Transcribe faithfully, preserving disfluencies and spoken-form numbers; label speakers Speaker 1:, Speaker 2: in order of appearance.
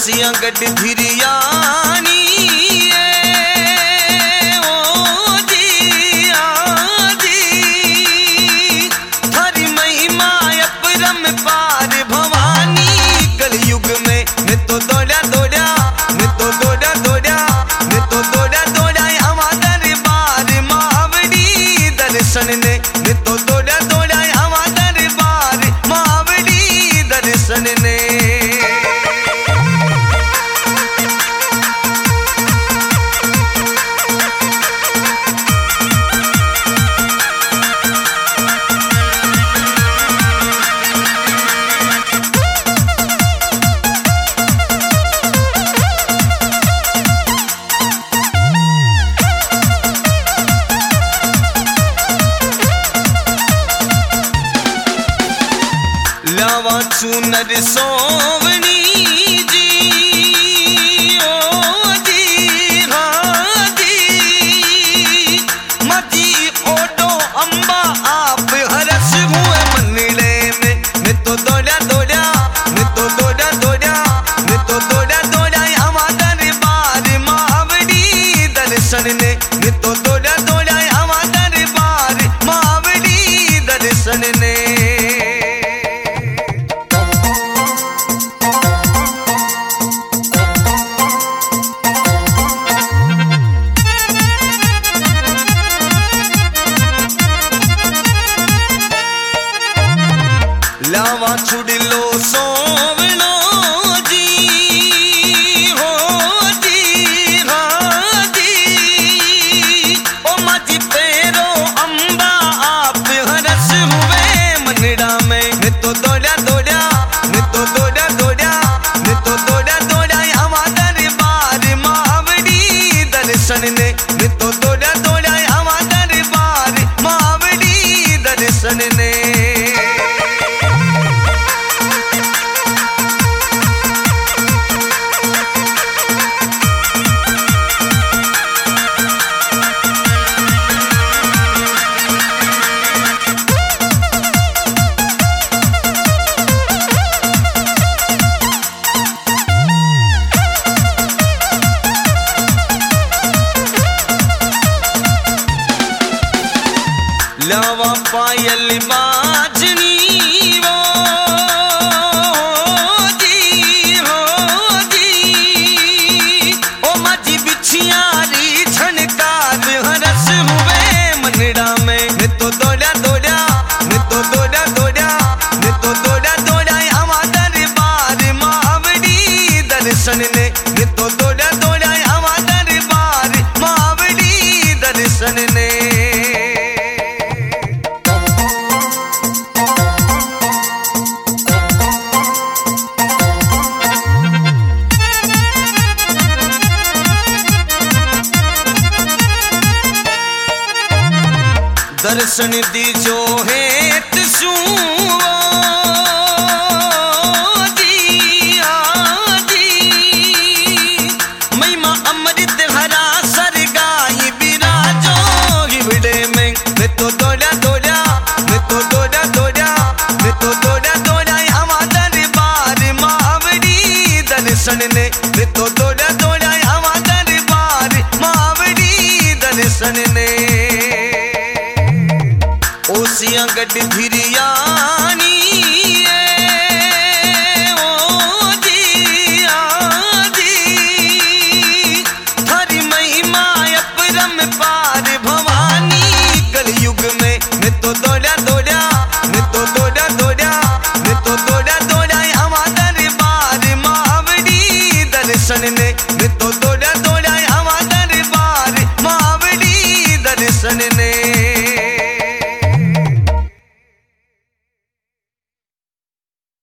Speaker 1: ओसियां गड धिरियानी ओ जी आजी थारी महिमा अपरम पार भवानी कलयुग में मैं तो दौड़ा दौड़ा मैं तो दौड़ा दौड़ा मैं तो दौड़ा दौड़ा आवा दरबार मावड़ी दर्शन ने मैं तो दौड़ा दौड़ा आवा दरबार मावड़ी दर्शन ने लावा चूनर सोवनी जी ओ जी हाँ जी मजी ओडो अम्बा आप हरस हुए मनड़े में मैं तो दौड़ा दौड़ा मैं तो दौड़ा दौड़ा मैं तो दौड़ा दौड़ा आवा दरबार मावड़ी दर्शन ने मैं तो दौड़ा दौड़ा आवा दरबार मावड़ी दर्शन ने लावा छुड़लो सोवनो जी हो जी हाँ जी ओ मजी पेरो अम्बा आप हरस हुए मनड़ा में मैं तो दौड़ा दौड़ा मैं तो दौड़ा दौड़ा मैं तो दौड़ा दौड़ा आवा दरबार मावड़ी दर्शन ने मैं तो दौड़ा दौड़ा आवा दरबार मावड़ी दर्शन ने लावा पायल बाजनी वो जी हो जी ओ मजी बिछियारी झनकार हरस हुए मनड़ा में मैं तो दौड़ा दौड़ा मैं तो दौड़ा दौड़ा मैं तो दौड़ा दौड़ा आवा दरबार मावड़ी दर्शन ने मैं तो दौड़ा दौड़ा आवा दरबार मावड़ी दर्शन ने दर्शन दीजो हेत सू जी आजी महिमा अमृत हरा सरगाई बिराजो हिवड़े में मैं तो दौड़ा दौड़ा मैं तो दौड़ा दौड़ा मैं तो दौड़ा दौड़ा आवा दरबार मावड़ी दर्शन ने मैं तो दौड़ा दौड़ा आवा दरबार मावड़ी दर्शन ने ओसियां गड धिरियानी ओ जी आजी थारी महिमा अपरम पार भवानी कलयुग में मैं तो दौड़ा दौड़ा मैं तो दौड़ा दौड़ा मैं तो दौड़ा दौड़ा आवा दरबार मावड़ी दर्शन ने